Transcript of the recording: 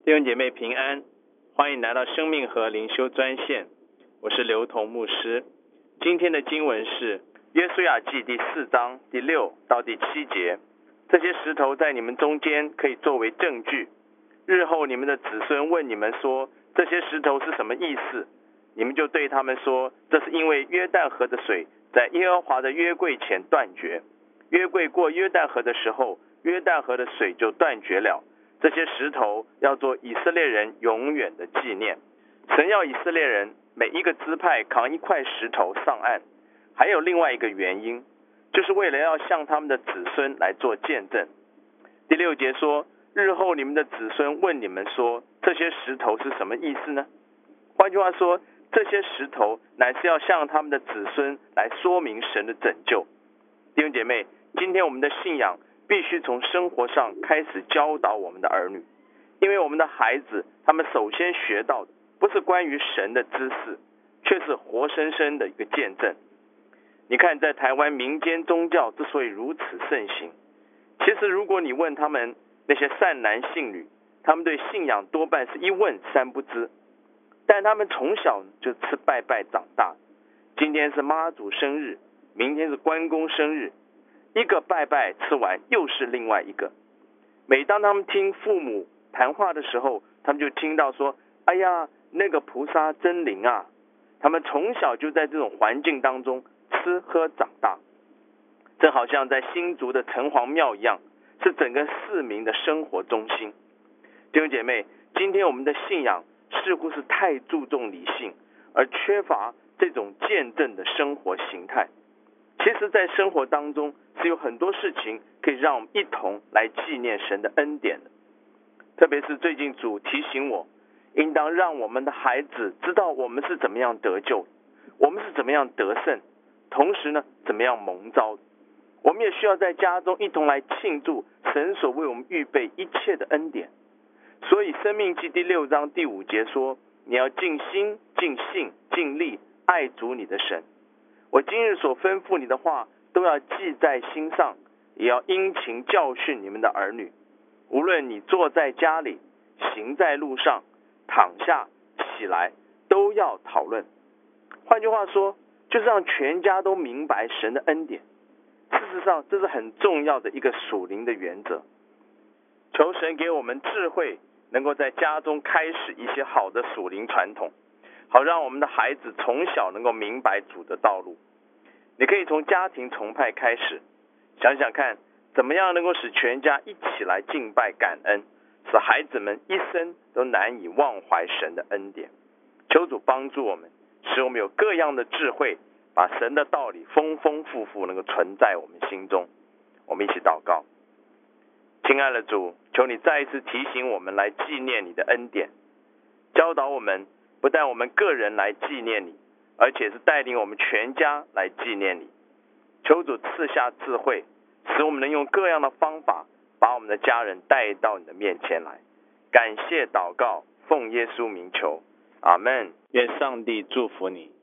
弟兄姐妹平安，欢迎来到生命河灵修专线，我是刘同牧师。今天的经文是约书亚记第4章第6到第7节。这些石头在你们中间可以作为证据，日后你们的子孙问你们说这些石头是什么意思，你们就对他们说，这是因为约旦河的水在耶和华的约柜前断绝，约柜过约旦河的时候，约旦河的水就断绝了。这些石头要做以色列人永远的纪念。神要以色列人每一个支派扛一块石头上岸，还有另外一个原因，就是为了要向他们的子孙来做见证。第6节说，日后你们的子孙问你们说，这些石头是什么意思呢？换句话说，这些石头乃是要向他们的子孙来说明神的拯救。弟兄姐妹，今天我们的信仰必须从生活上开始教导我们的儿女，因为我们的孩子他们首先学到的不是关于神的知识，却是活生生的一个见证。你看，在台湾民间宗教之所以如此盛行，其实如果你问他们那些善男信女，他们对信仰多半是一问三不知，但他们从小就吃拜拜长大。今天是妈祖生日，明天是关公生日，一个拜拜吃完又是另外一个。每当他们听父母谈话的时候，他们就听到说，哎呀，那个菩萨真灵啊。他们从小就在这种环境当中吃喝长大，正好像在新竹的城隍庙一样，是整个市民的生活中心。弟兄姐妹，今天我们的信仰似乎是太注重理性，而缺乏这种见证的生活形态。其实在生活当中是有很多事情可以让我们一同来纪念神的恩典的。特别是最近主提醒我，应当让我们的孩子知道我们是怎么样得救，我们是怎么样得胜，同时呢，怎么样蒙召。我们也需要在家中一同来庆祝神所为我们预备一切的恩典。所以申命记第6章第5节说，你要尽心尽性尽力爱主你的神。我今日所吩咐你的话都要记在心上，也要殷勤教训你们的儿女。无论你坐在家里，行在路上，躺下起来，都要讨论。换句话说，就是让全家都明白神的恩典。事实上，这是很重要的一个属灵的原则。求神给我们智慧，能够在家中开始一些好的属灵传统，好让我们的孩子从小能够明白主的道路。你可以从家庭崇拜开始，想想看，怎么样能够使全家一起来敬拜感恩，使孩子们一生都难以忘怀神的恩典。求主帮助我们，使我们有各样的智慧，把神的道理丰丰富富能够存在我们心中。我们一起祷告。亲爱的主，求你再一次提醒我们来纪念你的恩典，教导我们不但我们个人来纪念你，而且是带领我们全家来纪念你。求主赐下智慧，使我们能用各样的方法把我们的家人带到你的面前来。感谢祷告，奉耶稣名求，阿们。愿上帝祝福你。